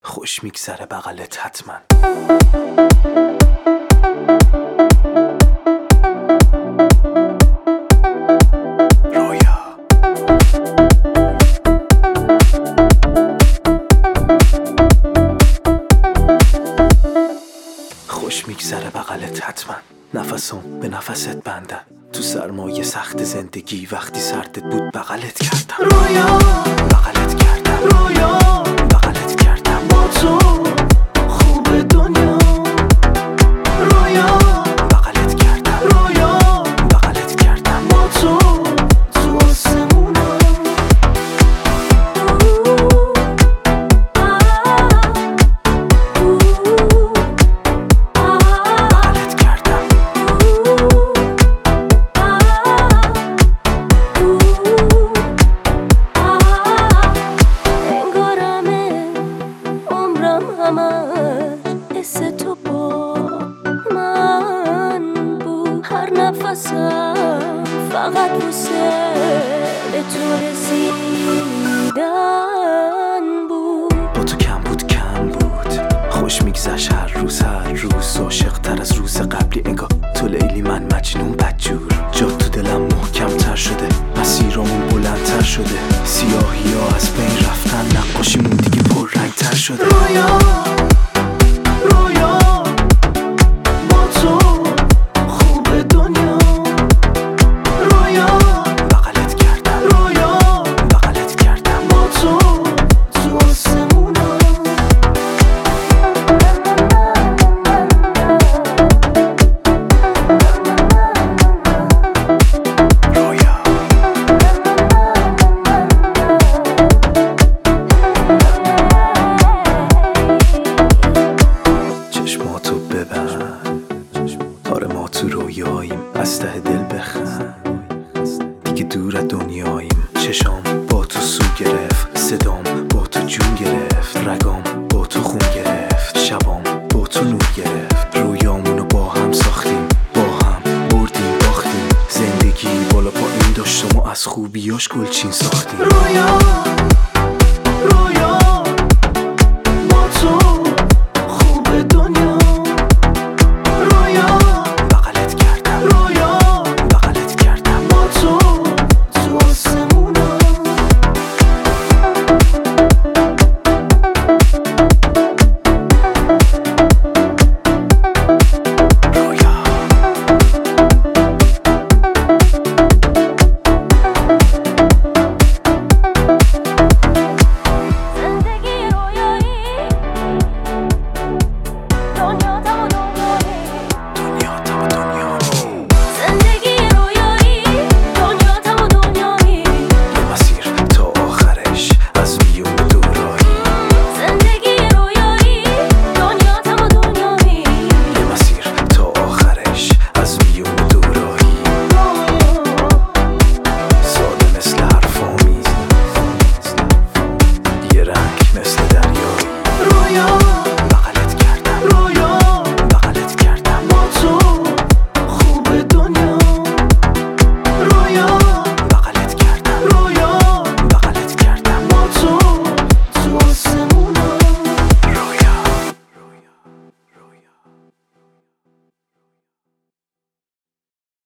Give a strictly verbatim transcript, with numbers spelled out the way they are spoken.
خوش میگذره بغلت حتما. رویا خوش میگذره بغلت حتما. نفسم به نفست بندن تو سرمایه سخت زندگی، وقتی سردت بود بغلت کردم. رویا بغلت کردم. رویا بغلت کردم. با تو خوب دنیا. رویا بغلت کردم. رویا بغلت کردم. با تو تو آسمونا. بغلت کردم. انگارمه عمرم همش حس تو با من بود. هر نفسم فقط واسه به تو رسیدن بود. با تو کم بود کم بود، خوش میگذشت هر روز هر روز. عاشق تر از روز قبلی، انگار تو لیلی من مجنون بدجور. جا تو دلم محکم تر شده، مسیرامون بلندتر شده. سیاهی ها از بین رفتن، نقاشیمون دیگه پر رنگ تر شده. رویا رویا با تو خوب دنیا. رویا بغلت کردم. رویا بغلت کردم. با تو تو آسمونا. رویا چشماتو ببند، آره ما تو رویاییم. از ته دل بخند، دیگه دور از دنیاییم. چشام با تو سو گرفت، صدام با تو جون گرفت. رگام با تو خون گرفت، شبام با تو نور گرفت. رویامونو با هم ساختیم، با هم بردیم باختیم. زندگی بالا پایین داشت و ما از خوبیاش گلچین ساختیم. رویا